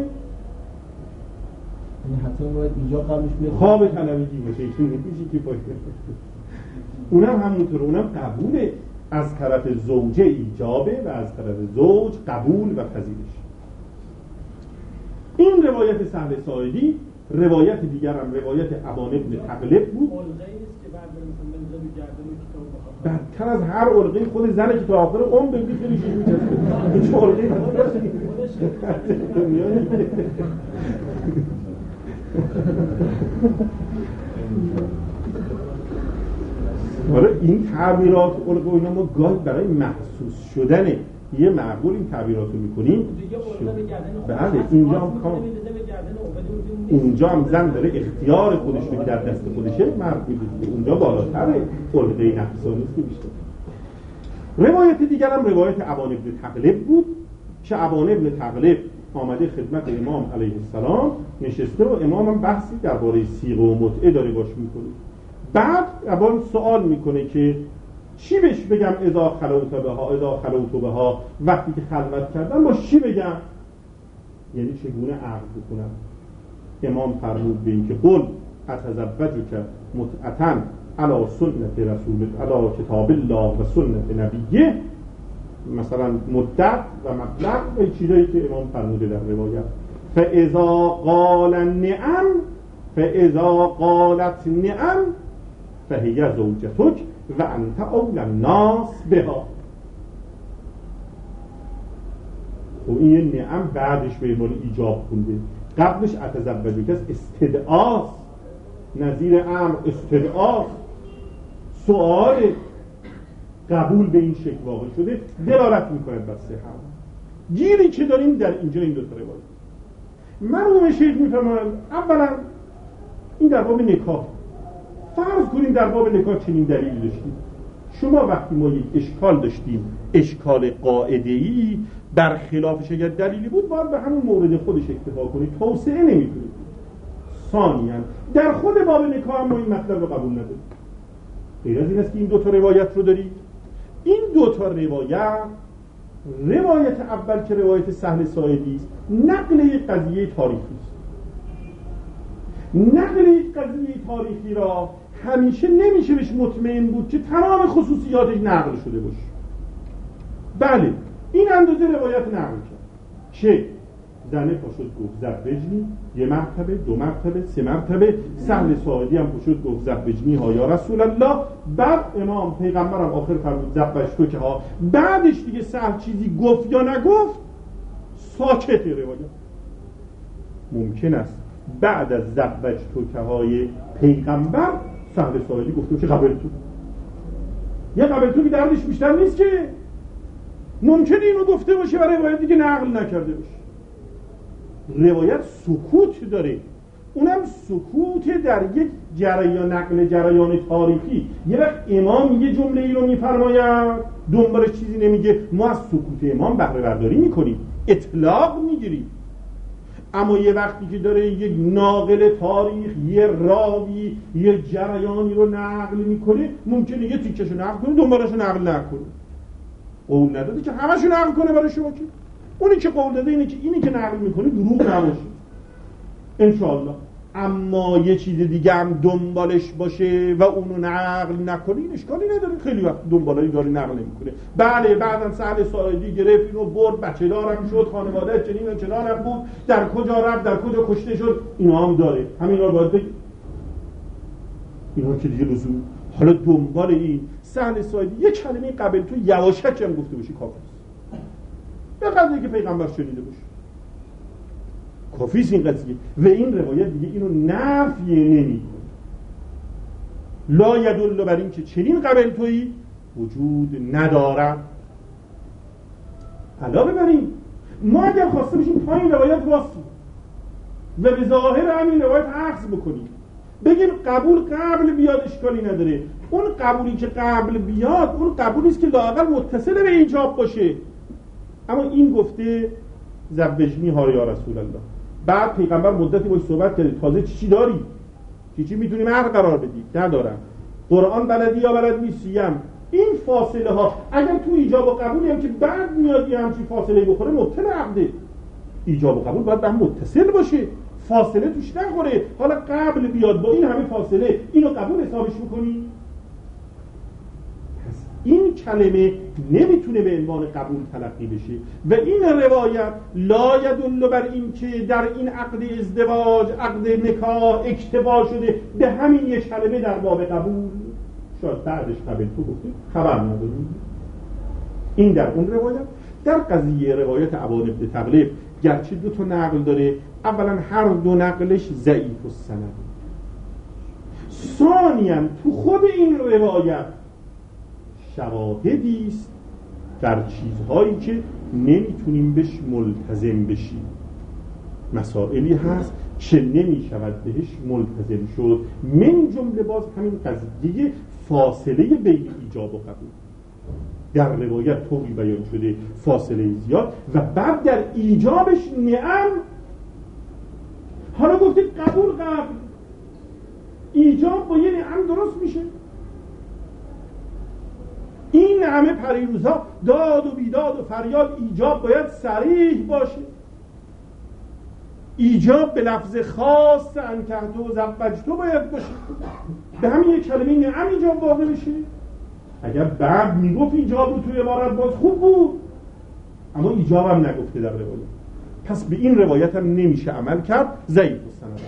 یعنی حتما باید اینجا قبلش بیاد خواب طلبگی باشه، این نمیشه که باشه. اونم همونطور، اونم قبوله از طرف زوجه ایجابه و از طرف زوج قبول و پذیرش. این روایت سهل ساعدی. روایت دیگر هم روایت ابان ابن تغلب بود. بدتر از هر علقه خود زنه که تا آخر عمر به بیخیلی شیش میچسته. هیچ علقه حالا این تعبیرات علقه و اینا ما گاهی برای محسوس شدن یه معقول این تعبیرات رو میکنیم. بله اینجا هم کام اونجا هم زن داره اختیار خودش رو در دست خودشه مرد میده، اونجا بالاتره علقه نفسانی است که بیشتر. روایت دیگر هم روایت ابان ابن تغلب بود که ابان ابن تغلب آمده خدمت امام علیه السلام نشسته و امام هم بحثی درباره صیغه و متعه داره باش میکنه. بعد ابان سوال میکنه که چی بهش بگم اذا خلوت بها اذا خلوت بها، وقتی که خلوت کردم با چی بگم، یعنی چگونه عقد بکنم. امام فرمود به این که قل اتزوجک متعة علی سنت رسول علی کتاب الله و سنت نبیه، مثلا مدت و مطلق و چیزایی که امام فرموده در روایت. فاذا قال نعم فاذا قالت نعم فهی زوجتک و انت اول الناس بها. خب این نعم بعدش به عنوان ایجاب خونده، قبلش اتزوجک است، استدعاست، نظیر امر استدعاست، سؤال قبول به این شکل واقع شده دلالت میکنه بر صحت. گیری که داریم در اینجا این دو تا روایت. مرحوم شیخ میفرمایند اولا این در باب نکاح، فرض کنیم در باب نکاح چنین دلیلی داشتیم. شما وقتی ما یک اشکال داشتیم، اشکال قاعده‌ای، برخلافش اگر دلیلی بود باید به همون مورد خودش اکتفا کنید، توسعه نمیتونید. ثانیاً در خود باب نکاح ما این مطلب رو قبول نداریم. غیر از این است که این دو تا روایت رو دارید. این دو تا روایت، روایت اول که روایت سهل ساعدی است، نقل یک قضیه تاریخی است. نقل یک قضیه تاریخی را همیشه نمیشه بهش مطمئن بود که تمام خصوصیاتش نقل شده باشه. بله، این اندازه روایت نقل کرد که زنه پاشد گفت زوجنی، یه مرتبه، دو مرتبه، سه مرتبه. سهل ساعدی هم پاشد گفت زوجنی ها یا رسول الله. بعد امام پیغمبرم آخر فرمود زوجتو که ها. بعدش دیگه سهل چیزی گفت یا نگفت، ساکت روایت. ممکن است بعد از زوجتو که های پیغمبر سهل ساعدی گفته که قبل تو، یه قبل تو که دردش بیشتر نیست که ممکنه اینو گفته باشه و روایت دیگه نقل نکرده باشه. روایت سکوت داره، اونم سکوت در یک جریان، نقل جریان تاریخی. یه وقت امام یه جمله ای رو میفرماید دنبالش چیزی نمیگه، ما از سکوت امام بهره برداری میکنیم، اطلاق میگیریم. اما یه وقتی که داره یک ناقل تاریخ، یه راوی یه جریانی رو نقل میکنه، ممکنه یه تیکشو نقل کنه دنبالش نقل نکنه. قول نداده که همشو نقل کنه برای شما، که اونی که قول داده اینه که اینی که نقل میکنه دروغ نباشه انشاءالله. اما یه چیز دیگه هم دنبالش باشه و اونو نقل نکنه، این اشکالی نداره. خیلی وقت دنبالایی داره نقل نمیکنه. بله، بعدم سهل ساعدی گرفت اینو برد، بچه دارم شد، خانواده چنین و چنانم بود، در کجا رفت، در کجا کشته شد، اینا هم داره. همینا رو باید بگیم. اینا که دیگه لزوم. حالا دنبال این سهل ساعدی یک کلمه قبل تو یواشکی هم گفته باشی کافی است، به قدری که پیغمبر شنیده باشه کافی است این قضیه. و این روایت دیگه اینو نفی نمی‌کنه. لا یدل بر این که چنین قبل تویی وجود ندارد. علاوه بر این، ما اگر خواسته باشیم پایین روایت واسیم و به ظاهر همین روایت عکس بکنیم، بگیم قبول قبل بیاد، اشکالی نداره. اون قبولی که قبل بیاد اون قبولی است که لااقل متصل به ایجاب باشه. اما این گفته زوجنی ها یا رسول الله، بعد پیغمبر مدتی باش صحبت کرده، تازه چی چی داری؟ چی چی میتونی مهر قرار بدی؟ ندارم. قرآن بلدی یا بلد نیستیم؟ این فاصله ها اگر تو ایجاب و قبولی هم که بعد میاد یه همچین فاصله بخوره مبطل عقده. ایجاب و قبول باید به هم متصل باشه، فاصله توش نخوره. حالا قبل بیاد با این همه فاصله، اینو قبول حسابش میکنی؟ پس این کلمه نمیتونه به عنوان قبول تلقی بشه. و این روایت لا یدل بر این که در این عقد ازدواج، عقد نکاح اکتفا شده به همین یک کلمه در باب قبول. شاید بعدش قبل تو گفته خبر نداریم. این در اون روایت. در قضیه روایت عبان بن تغلب گرچه دو تا نقل داره، اولا هر دو نقلش ضعیف السند، ثانیاً تو خود این روایت شواهدی است در چیزهایی که نمیتونیم بهش ملتزم بشیم، مسائلی هست که نمیشود بهش ملتزم شد. من جمله باز همین قضیه فاصله بین ایجاب و قبول در روایت طوری بیان شده، فاصله زیاد، و بعد در ایجابش نعم. حالا گفته قبول قبل، ایجاب با یه نعم درست میشه. این همه پریروزها داد و بیداد و فریاد، ایجاب باید صریح باشه. ایجاب به لفظ خاص انکحتو و زوجتو باید باشه. به همین یک کلمه نعم ایجاب واقع بشه. اگر بعد میگفت ایجاب رو توی عبارت باز خوب بود، اما ایجاب هم نگفته در روایت. پس به این روایت هم نمیشه عمل کرد، ضعیف السند.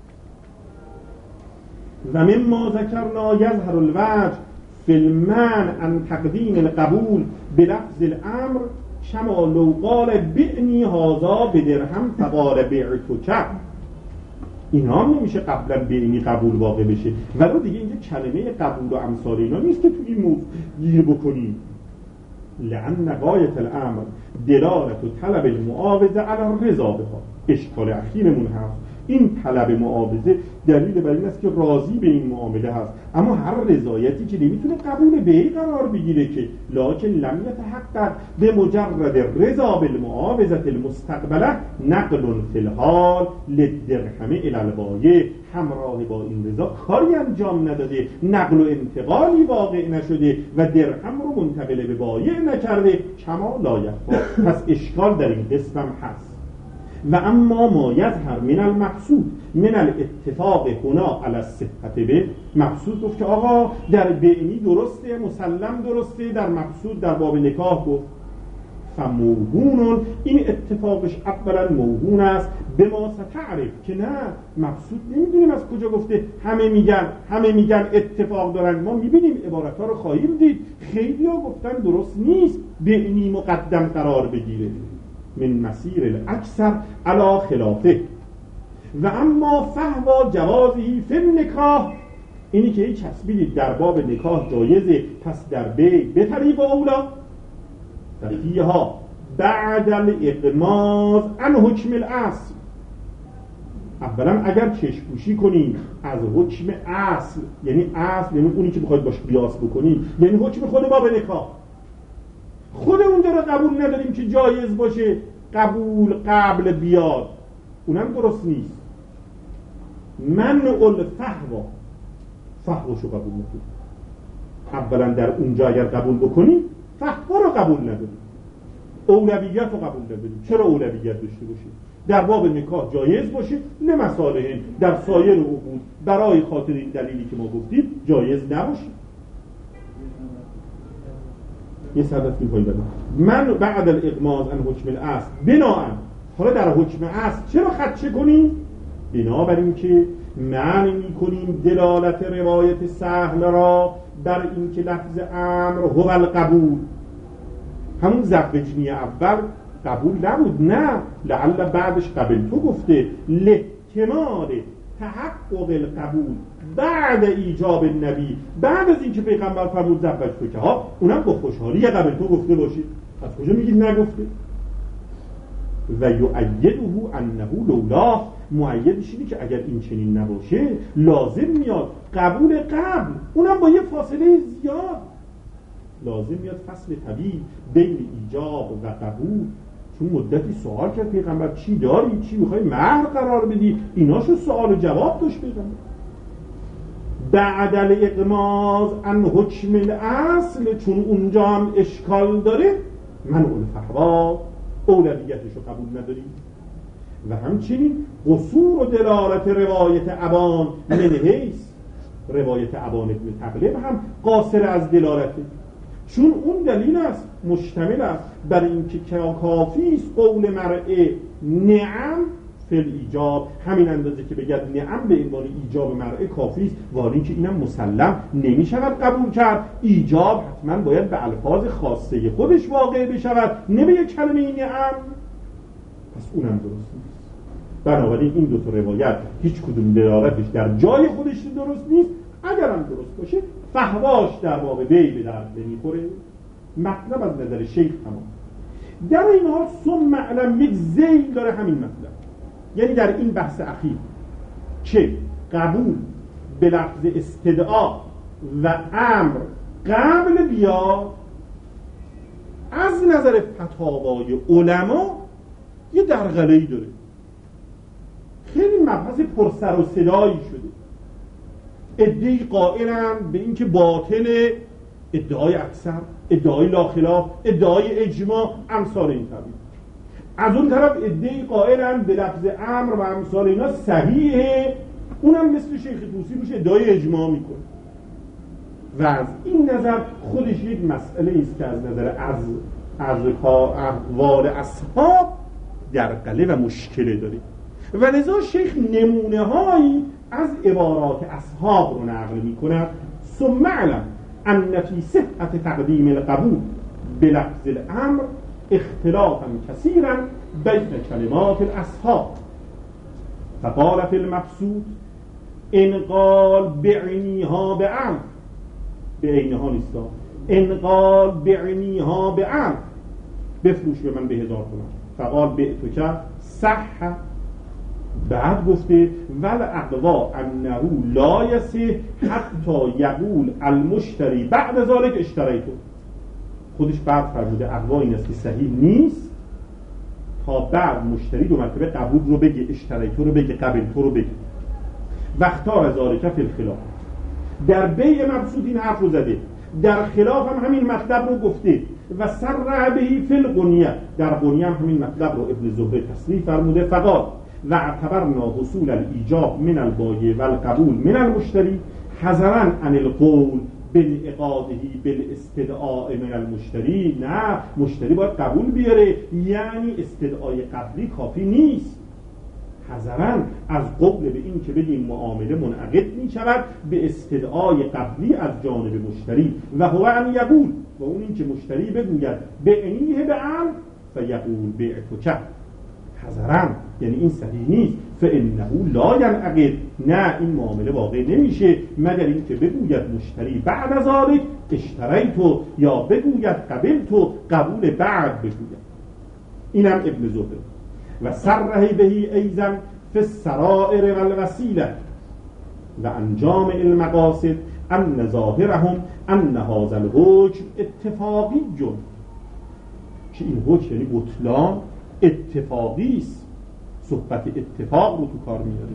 و مما ذکرنا یظهر الوجه فی المنع عن تقدیم القبول بلفظ الامر کما لو قال بعنی هذا بدرهم فقال بعتک. اینا هم نمیشه قبلا بعنی قبول واقع بشه. ولو دیگه اینجا کلمه قبول و امثال اینا نیست که تو این موضوع گیر بکنیم. لأن غایت الامر دلالت و طلب المعاوضه علی الرضا بها. اشکال اخیرمون هست این طلب معاوضه دلیل بر این است که راضی به این معامله هست، اما هر رضایتی که نمیتونه قبول بیع قرار بگیره که لکن لم یتحقق به مجرد رضا بالمعاوضه المستقبله نقل فی الحال للدرهم الی البایع، همراه با این رضا کاری انجام نداده، نقل و انتقالی واقع نشده و درهم رو منتقل به بایع نکرده، کما لا یخفی. پس اشکال در این قسم هست. و اما ما یظهر من المقصود من الاتفاق هنا علی الصحت به، مقصود گفت که آقا در بینی درسته، مسلم درسته، در مقصود در باب نکاح گفت فموهون، این اتفاقش اولا موهون است به ما ستعرف که نه مقصود نمیدونیم از کجا گفته، همه میگن همه میگن اتفاق دارن، ما میبینیم عبارت ها رو خواهیم دید خیلی ها گفتن درست نیست بینی مقدم قرار بگیره، من مسیر الاکثر علی خلافه. و اما فهوا جوازی فی النکاح، اینی که هیچ چسبیدید در باب نکاح جایزه، پس در بیع به طریق اولا فیها بعد الاغماض عن حکم الاصل. اولا اگر چشم‌پوشی کنید از حکم اصل، یعنی اصل یعنی اونی که بخواید باش قیاس بکنید، یعنی حکم خود باب نکاح، خود اونجا رو قبول نداریم که جایز باشه قبول قبل بیاد، اونم درست نیست. منع الفحوا، فحواشو قبول نداریم. اولا در اونجا اگر قبول بکنیم فحوا رو قبول نداریم، اولویت رو قبول نداریم. چرا اولویت داشته باشیم؟ در باب نکاح جایز باشه لمصالح، در سایر عقود برای خاطر این دلیلی که ما گفتیم جایز نباشه. یه سبب می‌خوای بدم من بعد الاغماض عن حکم الاصل بناءً، حالا در حکم اصل چرا خدشه کنیم؟ بنابر این که معنی می‌کنیم دلالت روایت سهل را بر این که لفظ امر هو القبول، همون زوجنی اول قبول نبود، نه لعل بعدش قبل تو گفته لکمال تحقق القبول بعد ایجاب النبی، بعد از اینکه پیغمبر فرمود زوج تو که ها اونم با خوشحالی قبل تو گفته باشید، از کجا میگید نگفته؟ و یؤیده انه لولا، مؤیدش اینه که اگر این چنین نباشه لازم میاد قبول قبل، اونم با یه فاصله زیاد، لازم میاد فصل طویل بین ایجاب و قبول، چون مدتی سوال کرد پیغمبر چی داری، چی میخوای مهر قرار بدی، ایناشو سوال و جواب داشت پیغمبر. بعد الاغماض عن حکم الاصل، چون اونجا هم اشکال داره، من اون فحوا اولویتشو قبول نداریم. و همچنین قصور و دلالت روایت ابان من حیث، روایت ابان ابن تغلب هم قاصر از دلالته، چون اون دلیل است مشتمل است بر اینکه کافی است قول مرعه نعم فی ایجاب، همین اندازه که بگد نعم به عنوان ایجاب مرعه کافی است، ولی که اینم مسلم نمی شود قبول کرد، ایجاب حتما باید به الفاظ خاصه خودش واقع بشود، نه به یک کلمه نعم، پس اونم درست نیست. بنابراین این دو تا روایت هیچ کدوم دلالتش در جای خودش درست نیست، اگرم درست باشه فحواش در باب بیع به درد نمیخوره. مطلب از نظر شیخ تمام. در این حال ثم اعلم یک ذیل داره همین مطلب، یعنی در این بحث اخیر که قبول به لفظ استدعا و امر قبل بیاد از نظر فتاوای علما یه درغله‌ای داره، خیلی مبحث پرسر و صدایی شده. ادعای قائلن به اینکه باطل، ادعای اکثر، ادعای لاخلاف، ادعای اجماع، امثال این طبیل. از اون طرف ادعای قائلن به لفظ امر و امثال اینا صحیحه، اونم مثل شیخ طوسی روش ادعای اجماع میکنه. و از این نظر خودش یک مسئله است که از نظر از از احوال اصحاب درقله و مشکله داره و لذا شیخ نمونه هایی از عبارات اصحاب رو نقل می کند. ثم علم ان فی صحت تقدیم القبول بلفظ الامر اختلافا کثیرا بین کلمات الاصحاب، فقال فی المبسوط ان قال بعنیها به امر، به عینها نیستا، ان قال بعنیها به امر، بفروش به من به هزار تومان، فقال بعتک صح بعد گفته ول اقوا انه لا یصح حتی یقول المشتری بعد ذلك اشتریتو. خودش بعد فرموده اقوا این است که صحیح نیست تا بعد مشتری دو مرتبه قبول رو بگه، اشتریتو رو بگه، قبلتو رو بگه. وقتار ذالک فی الخلاف، در بیع مبسوط این حرف رو زده، در خلاف هم همین مطلب رو گفته و سر بهی فی الغنیه، در غنیه هم همین مطلب رو ابن زهره تصریح فرموده. فقال و اعتبرنا حصول الایجاب من البایع و القبول من المشتری حذرا عن القول بالعقاده بالاستدعاء من المشتری. نه، مشتری باید قبول بیاره، یعنی استدعای قبلی کافی نیست. حذرا از قبل به این که بگیم معامله منعقد می شود به استدعای قبلی از جانب مشتری و هو ان یقول، و اون این که مشتری بگوید بعنیه به ام فیقول بعتک. حذرا یعنی این صحیح نیست. فانه لا ینعقد، نه این معامله واقع نمیشه مگر این که بگوید مشتری بعد از ذلك اشتریتو، یا بگوید قبلتو، قبول بعد بگوید. اینم ابن زهره. و سرح بهی ایضا فی السرائر و الوسیله و انجام المقاصد ان ظاهرهم ان هذا الحکم اتفاقی جن، که این حکم یعنی بطلان اتفاقی است، صحبت اتفاق رو تو کار میاره.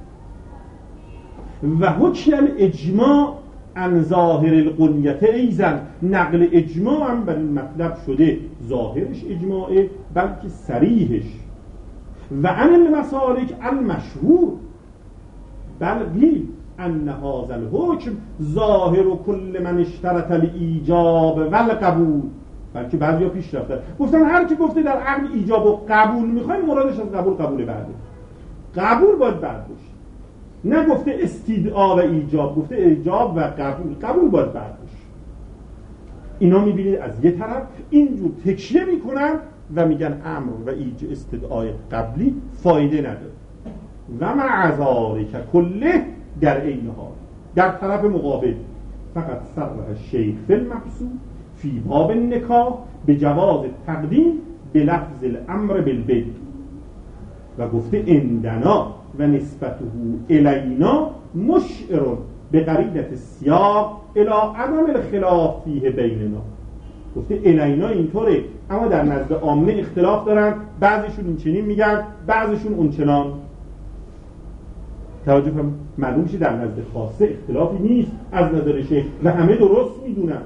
و حکم الاجماع عن ظاهر القنیت ایضا، نقل اجماع هم بر این مطلب شده، ظاهرش اجماعه بلکه صریحش. و عن المسالک المشهور بل قیل ان هذا الحکم ظاهر کل من اشترط الایجاب و القبول، بلکه بعضیا پیش رفتن گفتن هر کی گفته در عقد ایجاب و قبول میخوایم مرادش از قبول قبول بعده، قبول باید بعد باشه. نه گفته استدعا و ایجاب، گفته ایجاب و قبول، قبول باید بعد باشه. اینا میبینید از یه طرف اینجور تکیه میکنن و میگن امر و ایج استدعای قبلی فایده نداره. و مع ذالک کله در عین حال در طرف مقابل فقط صرح الشیخ فی المبسوط فی باب النکاح به جواز تقدیم به لفظ الامر بالبیع، و گفته عندنا و نسبته الینا مشعر به قرینه سیاق الی عدم الخلاف فیه بیننا. گفته الینا اینطوره، اما در نزد عامه اختلاف دارن، بعضیشون این چنین میگن بعضیشون اون چنان. توجه کنم معلوم میشه در نزد خاصه اختلافی نیست از نظر شیخ و همه درست میدونن.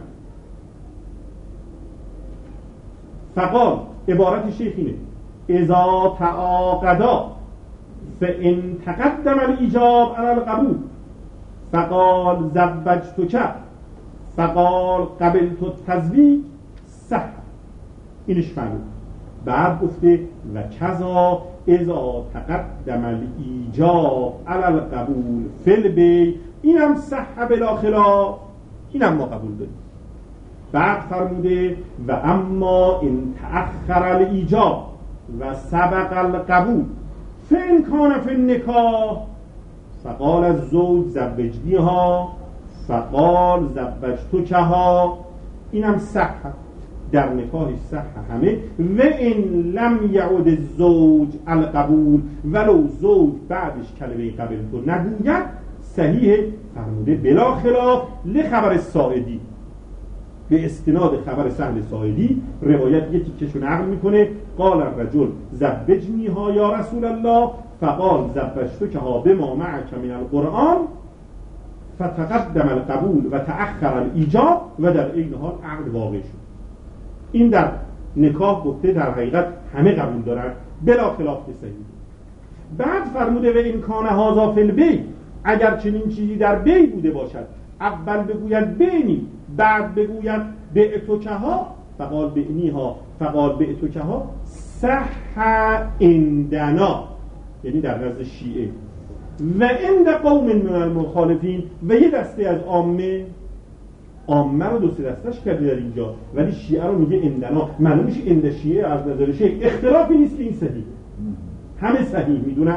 فقال عبارت شیخ اینه اذا تعاقدا فان تقدم الایجاب علی القبول فقال زوجتک فقال قبلت التزویج صح. اینش فهمید. بعد گفته و کذا اذا تقدم الایجاب علی القبول فی البیع، اینم صح بلا خلاف، اینم ما قبول داریم. بعد فرموده و اما ان تأخر الایجاب و سبق القبول فان کان فی النکاح فقال الزوج زوجنیها فقال زوجتکها، اینم صح در نکاحش صح همه. و ان لم یعد الزوج القبول، ولو زوج بعدش کلمه قبلتو نگوید صحیح. فرموده بلا خلاف لخبر الساعدی، به استناد خبر سهل ساعدی روایت یکی کشو نقل میکنه قال الرجل زوجنیها یا رسول الله فقال زوجتکها بما معک من القرآن فتقدم القبول و تأخر الایجاب و در این حال عقد واقع شد. این در نکاح گفته در حقیقت همه قبول دارن بلا خلاف که صحیح. بعد فرموده و این کان هذا فی البیع، اگر چنین چیزی در بیع بوده باشد اول بگوید بینی بعد بگوید بعتکها فقال بعنیها فقال بعتکها صح عندنا، یعنی در نزد شیعه و عند قوم من المخالفین، و یه دسته از عامه عامه رو دو سه دستش کرده در اینجا، ولی شیعه رو میگه عندنا. معلوم میشه عند شیعه از نظر شیخ اختلافی نیست که این صحیح، همه صحیح میدونن.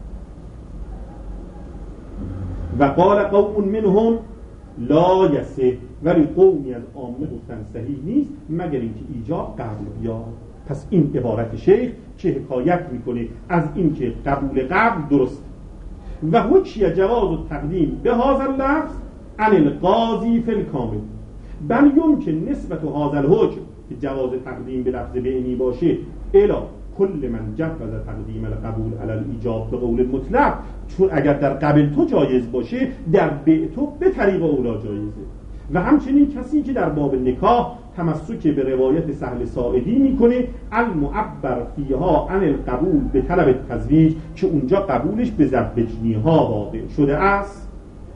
و قال قوم منهم لا یصح، ولی قومی از عامه گفتن صحیح نیست مگر اینکه ایجاب قبل بیاد. پس این عبارت شیخ که حکایت میکنه از این که قبول قبل درست و حکیه جواز و تقدیم به هذا اللفظ عن القاضی فی الکامل، بل یمکن نسبت هذا الحکم که جواز تقدیم به لفظ بعنی باشه الا کل من جوز تقدیم القبول علی الایجاب به قول مطلق، چون اگر در قبل تو جایز باشه در بعتو به طریق اولا جایزه. و همچنین کسی که در باب نکاح تمسک به روایت سهل ساعدی میکنه المعبر فیها عن القبول به طلب تزویج که اونجا قبولش به زوجنیها واقع شده است،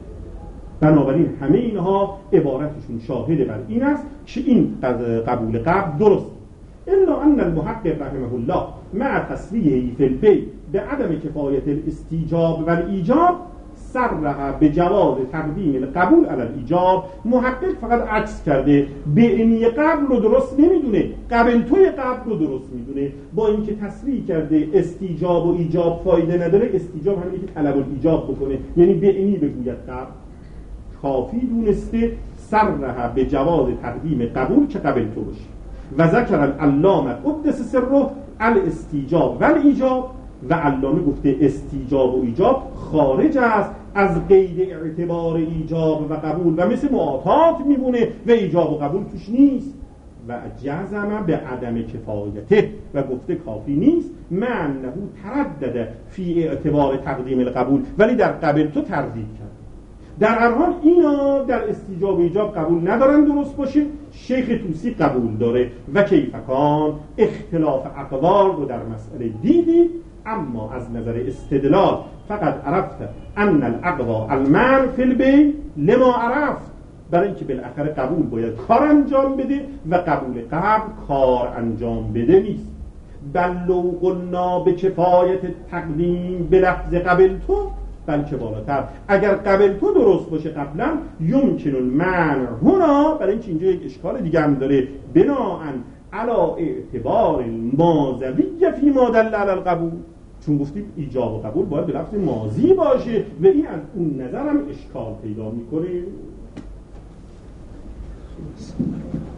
بنابراین همه اینها عبارتشون شاهد بر این است که این قبول قبل درست. الا ان المحقق رحمه الله مع تصریحه فی البیع به عدم کفایت الاستیجاب و الایجاب صرح به جواز تقدیم القبول علی الایجاب. محقق فقط عکس کرده، بعنی قبل رو درست نمیدونه، قبل توی قبل رو درست میدونه، با اینکه تصریح کرده استیجاب و ایجاب فایده نداره. استیجاب همینه که طلب الایجاب بکنه، یعنی بعنی بگوید قبل. کافی دونسته صرح به جواز تقدیم قبول که قبل تو باشه. و ذکر العلامه قدس سره الاستیجاب و الایجاب، و علامه گفته استیجاب و ایجاب خارج است از قید اعتبار ایجاب و قبول و مثل معاطات میمونه و ایجاب و قبول توش نیست. و جزم به عدم کفایته و گفته کافی نیست. من نهو تردد فی اعتبار تقدیم القبول، ولی در قبل تو تردید کرد. در هر حال اینا در استیجاب و ایجاب قبول ندارن درست باشه، شیخ طوسی قبول داره. و کیفکان اختلاف اقوال رو در مسئله دیدی، اما از نظر استدلال فقط عرفت ان الاقوا المنع فی البیع لما عرفت، برای اینکه بالاخره قبول باید کار انجام بده و قبول قبل کار انجام بده نیست. بل لو قلنا به کفایت تقدیم به لفظ قبل تو، بلکه بالاتر اگر قبل تو درست باشه قبلا یمکن المنع هنا، برای اینکه اینجا یک اشکال دیگه هم داره، بناءً علا اعتبار ماضوی فی ما دل علی القبول، چون گفتیم ایجاب و قبول باید به لفظ ماضی باشه و این از اون نظر هم اشکال پیدا میکنه.